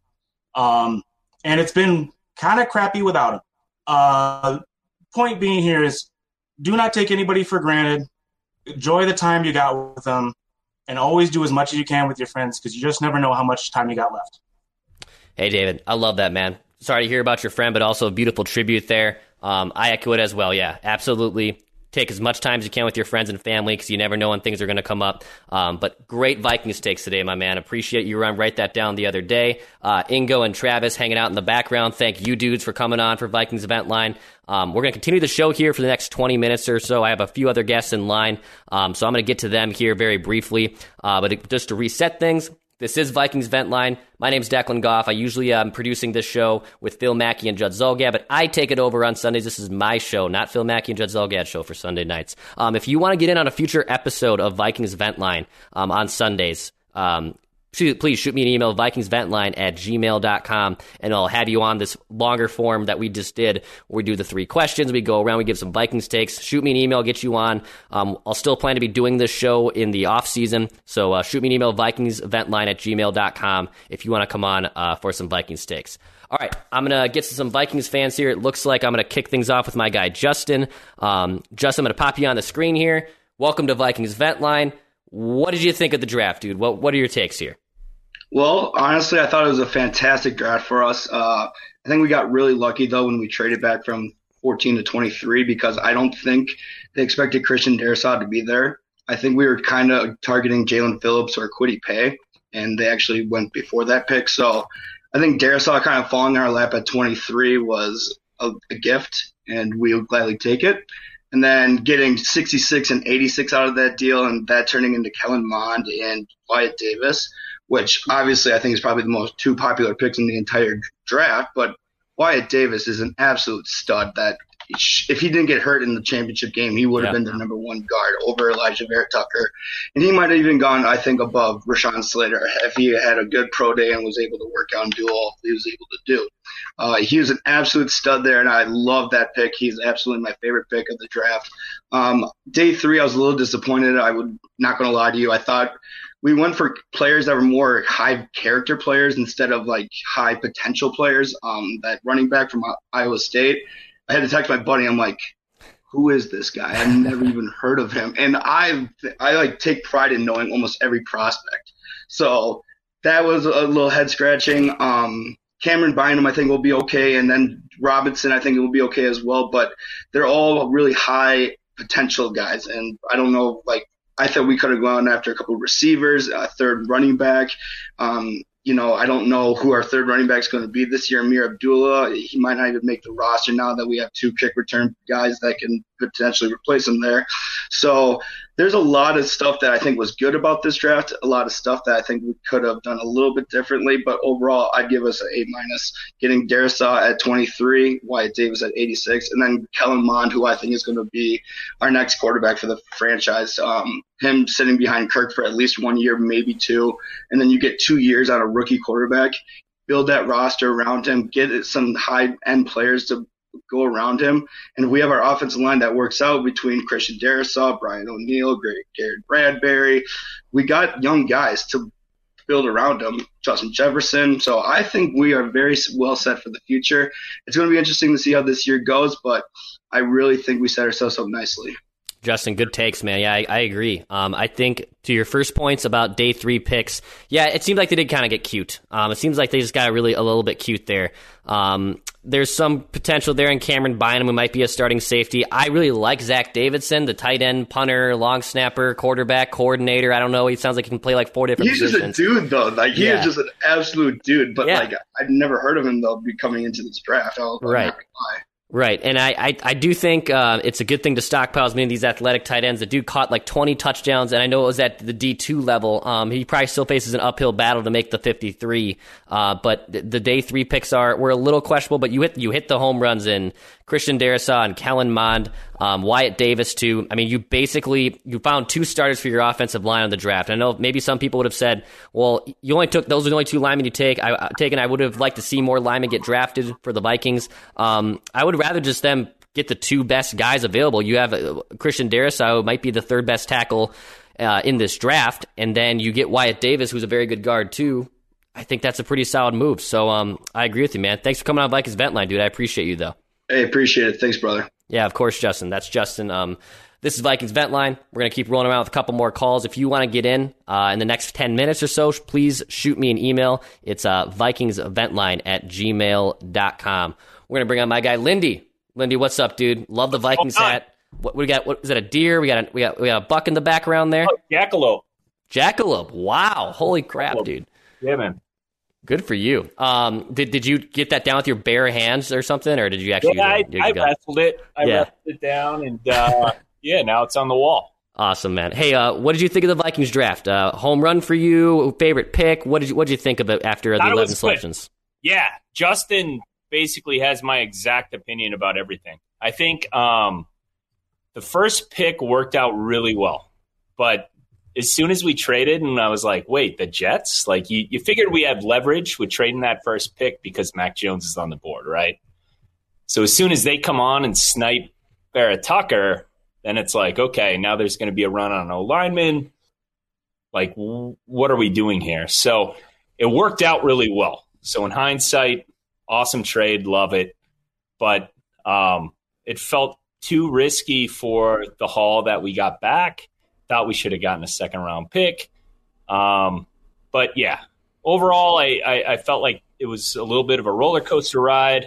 Um, and it's been kind of crappy without him. Uh, point being here is do not take anybody for granted. Enjoy the time you got with them, and always do as much as you can with your friends because you just never know how much time you got left. Hey, David, I love that, man. Sorry to hear about your friend, but also a beautiful tribute there. Um, I echo it as well. Yeah, absolutely. Take as much time as you can with your friends and family because you never know when things are going to come up. Um, but great Vikings takes today, my man. Appreciate you run write that down the other day. Uh, Ingo and Travis hanging out in the background. Thank you dudes for coming on for Vikings Event Line. Um, we're going to continue the show here for the next twenty minutes or so. I have a few other guests in line, um, so I'm going to get to them here very briefly. Uh, but just to reset things, this is Vikings Vent Line. My name's Declan Goff. I usually am producing this show with Phil Mackey and Judd Zulgad, but I take it over on Sundays. This is my show, not Phil Mackey and Judd Zulgad's show for Sunday nights. Um, if you want to get in on a future episode of Vikings Vent Line um, on Sundays, um, please shoot me an email, vikingsventline at gmail dot com, and I'll have you on this longer form that we just did, where we do the three questions, we go around, we give some Vikings takes. Shoot me an email, get you on. Um, I'll still plan to be doing this show in the off season, so uh, shoot me an email, vikingsventline at gmail dot com, if you want to come on uh, for some Vikings takes. All right, I'm going to get to some Vikings fans here. It looks like I'm going to kick things off with my guy, Justin. Um, Justin, I'm going to pop you on the screen here. Welcome to Vikings Vent Line. What did you think of the draft, dude? What What are your takes here? Well, honestly, I thought it was a fantastic draft for us. Uh, I think we got really lucky, though, when we traded back from fourteen to twenty-three, because I don't think they expected Christian Darrisaw to be there. I think we were kind of targeting Jalen Phillips or Kwity Paye, and they actually went before that pick. So I think Darrisaw kind of falling in our lap at twenty-three was a, a gift, and we would gladly take it. And then getting sixty-six and eighty-six out of that deal, and that turning into Kellen Mond and Wyatt Davis, which obviously I think is probably the most two popular picks in the entire draft. But Wyatt Davis is an absolute stud that if he didn't get hurt in the championship game, he would have yeah. been the number one guard over Elijah Vera Tucker. And he might have even gone, I think, above Rashawn Slater if he had a good pro day and was able to work out and do all he was able to do. Uh, he was an absolute stud there, and I love that pick. He's absolutely my favorite pick of the draft. Um, day three, I was a little disappointed. I would not going to lie to you. I thought we went for players that were more high character players instead of like high potential players. Um, that running back from Iowa State, I had to text my buddy. I'm like, who is this guy? I've never even heard of him. And I, I like take pride in knowing almost every prospect. So that was a little head scratching. Um, Cameron Bynum, I think, will be okay. And then Robinson, I think it will be okay as well. But they're all really high potential guys. And I don't know, like, I thought we could have gone after a couple of receivers, a third running back. Um, you know, I don't know who our third running back is going to be this year. Amir Abdullah, he might not even make the roster now that we have two kick return guys that can potentially replace him there. So there's a lot of stuff that I think was good about this draft, a lot of stuff that I think we could have done a little bit differently. But overall, I'd give us an A minus. Getting Darrisaw at twenty-three, Wyatt Davis at eighty-six, and then Kellen Mond, who I think is going to be our next quarterback for the franchise. Um, him sitting behind Kirk for at least one year, maybe two, and then you get two years on a rookie quarterback. Build that roster around him. Get some high-end players to go around him. And if we have our offensive line that works out between Christian Darrisaw, Brian O'Neill, Garrett Bradbury, we got young guys to build around them, Justin Jefferson. So I think we are very well set for the future. It's going to be interesting to see how this year goes, but I really think we set ourselves up nicely. Justin, good takes, man. Yeah, I, I agree. Um, I think to your first points about day three picks, yeah, it seemed like they did kind of get cute. Um, it seems like they just got really a little bit cute there. Um, there's some potential there in Cameron Bynum, who might be a starting safety. I really like Zach Davidson, the tight end, punter, long snapper, quarterback, coordinator. I don't know. He sounds like he can play like four different He's positions. He's just a dude, though. Like he yeah. is just an absolute dude. But yeah. like I'd never heard of him though. Be coming into this draft. I'll, right. I'm not gonna lie. Right, and I, I, I do think uh, it's a good thing to stockpile as many of these athletic tight ends. The dude caught like twenty touchdowns, and I know it was at the D two level. Um, he probably still faces an uphill battle to make the fifty-three, uh, but the, the day three picks are were a little questionable, but you hit you hit the home runs in Christian Darrisaw and Kellen Mond, um, Wyatt Davis too. I mean, you basically you found two starters for your offensive line on the draft. I know maybe some people would have said, well, you only took those are the only two linemen you take. I, I taken. I would have liked to see more linemen get drafted for the Vikings. Um, I would rather just them get the two best guys available. You have uh, Christian Darrisaw, who might be the third best tackle uh, in this draft, and then you get Wyatt Davis, who's a very good guard too. I think that's a pretty solid move. So um, I agree with you, man. Thanks for coming on Vikings Vent Line, dude. I appreciate you, though. Hey, appreciate it. Thanks, brother. Yeah, of course, Justin. That's Justin. Um, this is Vikings Vent Line. We're going to keep rolling around with a couple more calls. If you want to get in uh, in the next ten minutes or so, please shoot me an email. It's uh, vikingsventline at gmail dot com. We're going to bring on my guy, Lindy. Lindy, what's up, dude? Love the Vikings hat. What we got? What is that? A deer? We got a we got we got a buck in the background there. Oh, jackalope. Jackalope. Wow. Holy crap, jackalope. Dude. Yeah, man. Good for you. Um, did did you get that down with your bare hands or something, or did you actually? Yeah, I, I wrestled it. I yeah. wrestled it down, and uh, yeah, now it's on the wall. Awesome, man. Hey, uh, what did you think of the Vikings draft? Uh, home run for you? Favorite pick? What did you What did you think of it after the eleven selections? Yeah, Justin basically has my exact opinion about everything. I think um, the first pick worked out really well, but as soon as we traded, and I was like, wait, the Jets? Like, you, you figured we had leverage with trading that first pick because Mac Jones is on the board, right? So as soon as they come on and snipe Barrett Tucker, then it's like, okay, now there's going to be a run on O lineman. Like, w- what are we doing here? So it worked out really well. So in hindsight, awesome trade, love it. But um, it felt too risky for the haul that we got back. Thought we should have gotten a second round pick. Um, but yeah, overall, I, I, I felt like it was a little bit of a roller coaster ride.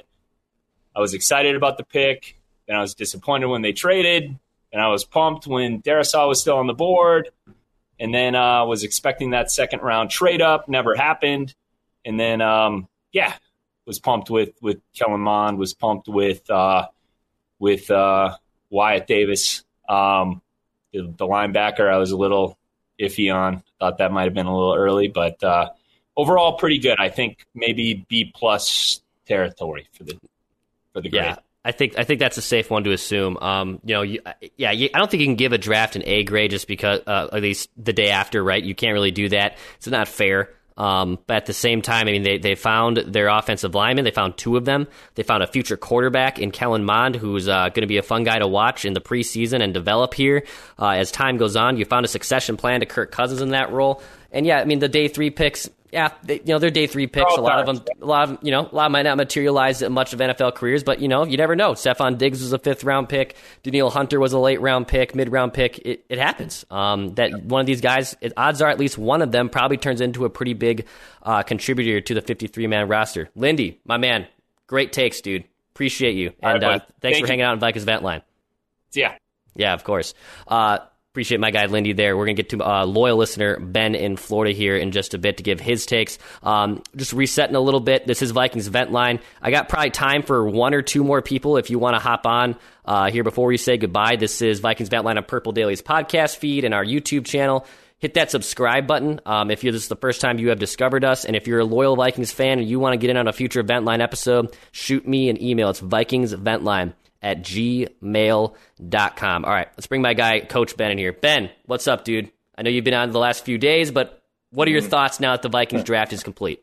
I was excited about the pick. Then I was disappointed when they traded. And I was pumped when Darrisaw was still on the board. And then I uh, was expecting that second round trade up. Never happened. And then, um, yeah, was pumped with, with Kellen Mond, was pumped with, uh, with uh, Wyatt Davis. Um, The, the linebacker, I was a little iffy on. Thought that might have been a little early, but uh, overall, pretty good. I think maybe B plus territory for the for the grade. Yeah, I think I think that's a safe one to assume. Um, you know, you, yeah, you, I don't think you can give a draft an A grade just because uh, at least the day after, right? You can't really do that. It's not fair. Um, but at the same time, I mean, they, they found their offensive linemen. They found two of them. They found a future quarterback in Kellen Mond, who's uh, going to be a fun guy to watch in the preseason and develop here uh, as time goes on. You found a succession plan to Kirk Cousins in that role. And yeah, I mean, the day three picks, yeah, they, you know, they're day three picks. A lot of them, a lot of you know, a lot might not materialize in much of N F L careers, but you know, you never know. Stephon Diggs was a fifth round pick. Danielle Hunter was a late round pick, mid round pick. It, it happens. Um, that one of these guys, it, odds are at least one of them probably turns into a pretty big uh, contributor to the fifty-three man roster. Lindy, my man, great takes, dude. Appreciate you, and right, uh, thanks Thank for you. hanging out on Vikings Vent Line. Yeah, yeah, of course. Uh, Appreciate my guy, Lindy, there. We're going to get to uh, loyal listener Ben in Florida here in just a bit to give his takes. Um, just resetting a little bit. This is Vikings Vent Line. I got probably time for one or two more people if you want to hop on uh, here before we say goodbye. This is Vikings Vent Line on Purple Daily's podcast feed and our YouTube channel. Hit that subscribe button um, if you're, this is the first time you have discovered us. And if you're a loyal Vikings fan and you want to get in on a future Vent Line episode, shoot me an email. It's vikingsventline at gmail dot com. All right, let's bring my guy, Coach Ben, in here. Ben, what's up, dude? I know you've been on the last few days, but what are your thoughts now that the Vikings draft is complete?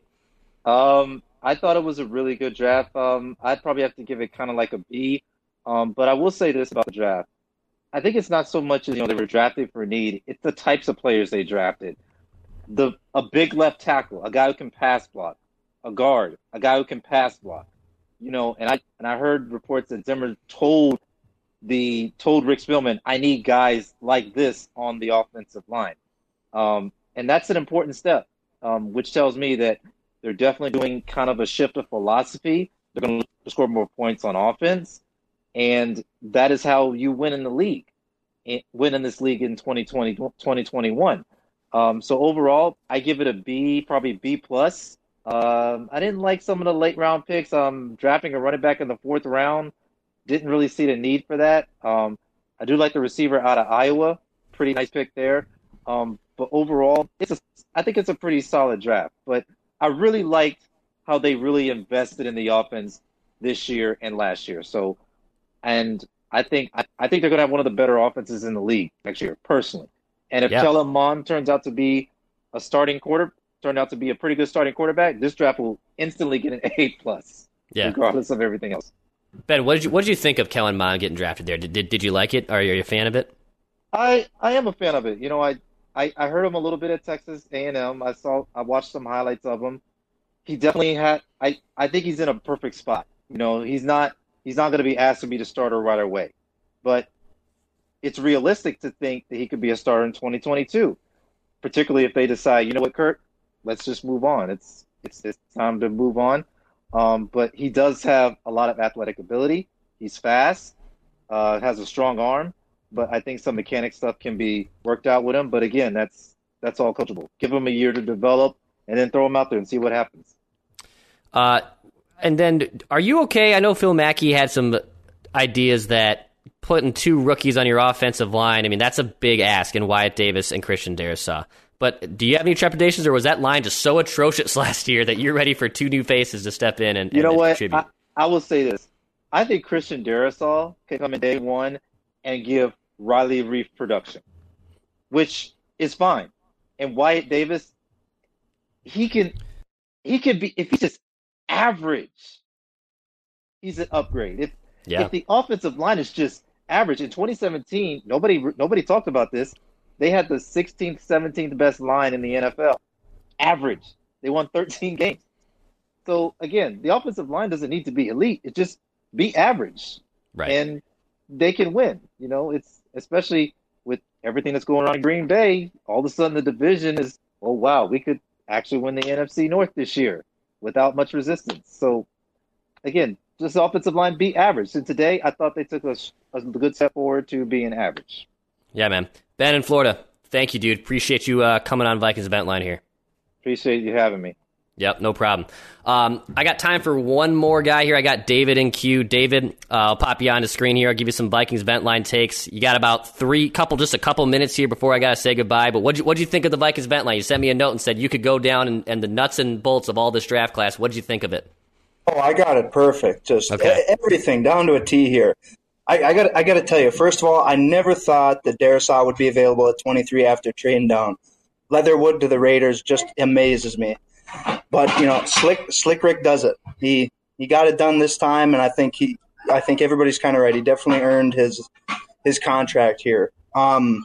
Um, I thought it was a really good draft. Um, I'd probably have to give it kind of like a B. Um, but I will say this about the draft. I think it's not so much as, you know, they were drafted for need. It's the types of players they drafted. The a big left tackle, a guy who can pass block, a guard, a guy who can pass block. You know, and I and I heard reports that Zimmer told the told Rick Spielman, I need guys like this on the offensive line, um, and that's an important step, um, which tells me that they're definitely doing kind of a shift of philosophy. They're going to score more points on offense, and that is how you win in the league, win in this league in twenty twenty, twenty twenty-one. Um, so overall, I give it a B, probably B plus. Um, I didn't like some of the late round picks. Um, drafting a running back in the fourth round didn't really see the need for that. Um, I do like the receiver out of Iowa. Pretty nice pick there. Um, but overall, it's a, I think it's a pretty solid draft. But I really liked how they really invested in the offense this year and last year. So, and I think I, I think they're going to have one of the better offenses in the league next year, personally. And if yeah. Kellen Mond turns out to be a starting quarter, turned out to be a pretty good starting quarterback, this draft will instantly get an A plus, yeah. regardless of everything else. Ben, what did you what did you think of Kellen Mond getting drafted there? Did, did did you like it? Are you a fan of it? I, I am a fan of it. You know, I, I, I heard him a little bit at Texas A and M. I saw I watched some highlights of him. He definitely had. I, I think he's in a perfect spot. You know, he's not he's not going to be asked to be the starter right away, but it's realistic to think that he could be a starter in twenty twenty-two, particularly if they decide, you know what, Kurt, let's just move on. It's it's it's time to move on. Um, but he does have a lot of athletic ability. He's fast, uh, has a strong arm, but I think some mechanic stuff can be worked out with him. But again, that's that's all coachable. Give him a year to develop, and then throw him out there and see what happens. Uh, and then, are you okay? I know Phil Mackey had some ideas that putting two rookies on your offensive line, I mean, that's a big ask in Wyatt Davis and Christian Darrisaw. But do you have any trepidations, or was that line just so atrocious last year that you're ready for two new faces to step in and, you know and what? contribute? I, I will say this. I think Christian Darrisaw can come in day one and give Riley Reef production, which is fine. And Wyatt Davis, he can, he can be, if he's just average, he's an upgrade. If, yeah. if the offensive line is just average, in twenty seventeen, nobody nobody talked about this. They had the sixteenth, seventeenth best line in the N F L. Average. They won thirteen games. So, again, the offensive line doesn't need to be elite. It just be average. Right. And they can win. You know, it's especially with everything that's going on in Green Bay, all of a sudden the division is, oh, wow, we could actually win the N F C North this year without much resistance. So, again, just the offensive line be average. And today, I thought they took a, a good step forward to being average. Yeah, man. Ben in Florida, thank you, dude. Appreciate you uh, coming on Vikings Event Line here. Appreciate you having me. Yep, no problem. Um, I got time for one more guy here. I got David in queue. David, uh, I'll pop you on the screen here. I'll give you some Vikings Event Line takes. You got about three, couple, just a couple minutes here before I got to say goodbye. But what'd you, what'd you think of the Vikings Event Line? You sent me a note and said you could go down and, and the nuts and bolts of all this draft class. What'd you think of it? Oh, I got it perfect. Just okay. everything down to a T here. I, I got I got to tell you, first of all, I never thought that Darrisaw would be available at twenty-three after trading down. Leatherwood to the Raiders just amazes me. But you know, Slick Slick Rick does it. He he got it done this time, and I think he I think everybody's kind of right. He definitely earned his his contract here. Um,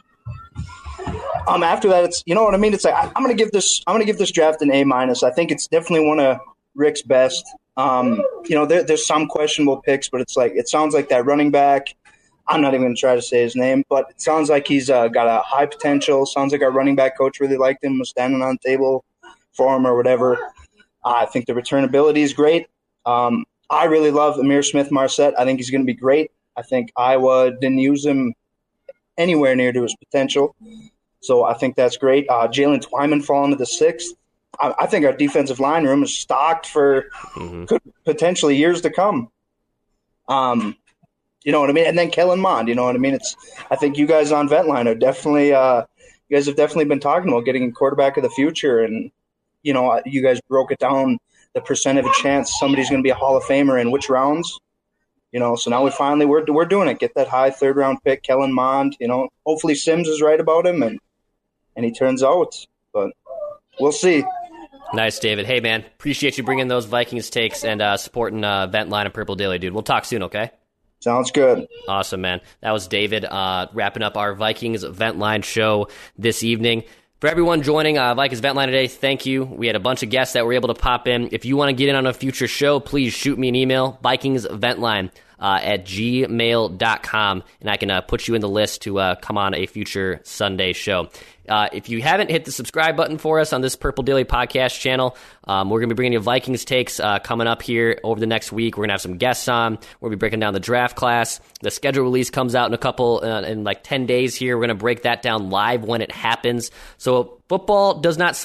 um, after that, it's you know what I mean. It's like I, I'm gonna give this I'm gonna give this draft an A minus. I think it's definitely one of Rick's best. Um, you know, there, there's some questionable picks, but it's like it sounds like that running back. I'm not even going to try to say his name, but it sounds like he's uh, got a high potential. Sounds like our running back coach really liked him, was standing on the table for him or whatever. Uh, I think the returnability is great. Um, I really love Amir Smith-Marset. I think he's going to be great. I think Iowa didn't use him anywhere near to his potential, so I think that's great. Uh, Jalen Twyman falling to the sixth. I, I think our defensive line room is stocked for mm-hmm. could, potentially years to come. Um, you know what I mean? And then Kellen Mond, you know what I mean? It's. I think you guys on Ventline are definitely uh, – you guys have definitely been talking about getting a quarterback of the future, and, you know, you guys broke it down, the percent of a chance somebody's going to be a Hall of Famer in which rounds. You know, so now we finally we're we're doing it. Get that high third round pick, Kellen Mond. You know, hopefully Sims is right about him, and and he turns out. But we'll see. Nice, David. Hey, man, appreciate you bringing those Vikings takes and uh, supporting uh, Ventline and Purple Daily, dude. We'll talk soon, okay? Sounds good. Awesome, man. That was David uh, wrapping up our Vikings Ventline show this evening. For everyone joining uh, Vikings Ventline today, thank you. We had a bunch of guests that were able to pop in. If you want to get in on a future show, please shoot me an email, vikingsventline uh, at gmail dot com, and I can uh, put you in the list to uh, come on a future Sunday show. Uh, if you haven't hit the subscribe button for us on this Purple Daily podcast channel, um, we're going to be bringing you Vikings takes uh, coming up here over the next week. We're going to have some guests on. We'll be breaking down the draft class. The schedule release comes out in a couple, uh, in like ten days here. We're going to break that down live when it happens. So football does not sleep.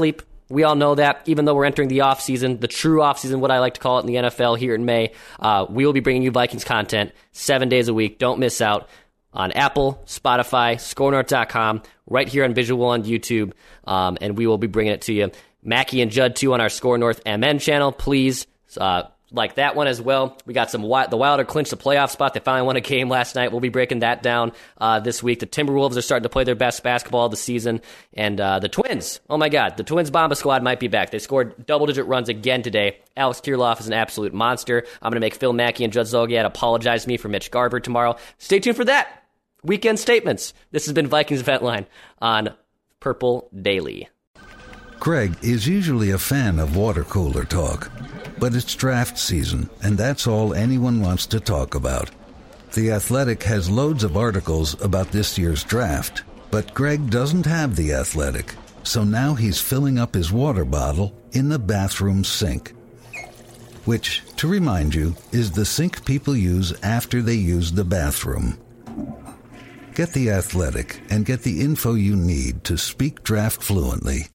We all know that, even though we're entering the offseason, the true offseason, what I like to call it in the N F L here in May, uh, we will be bringing you Vikings content seven days a week. Don't miss out on Apple, Spotify, score north dot com, right here on Visual on YouTube, um, and we will be bringing it to you. Mackie and Judd, too, on our Score North M N channel. Please uh, like that one as well. We got some the Wilder clinched the playoff spot. They finally won a game last night. We'll be breaking that down uh, this week. The Timberwolves are starting to play their best basketball of the season. And uh, the Twins, oh my God, the Twins Bomba Squad might be back. They scored double-digit runs again today. Alex Kirilloff is an absolute monster. I'm going to make Phil Mackey and Judd Zulgad apologize to me for Mitch Garver tomorrow. Stay tuned for that. Weekend Statements. This has been Vikings Vent Line on Purple Daily. Greg is usually a fan of water cooler talk, but it's draft season, and that's all anyone wants to talk about. The Athletic has loads of articles about this year's draft, but Greg doesn't have The Athletic, so now he's filling up his water bottle in the bathroom sink, which, to remind you, is the sink people use after they use the bathroom. Get The Athletic and get the info you need to speak draft fluently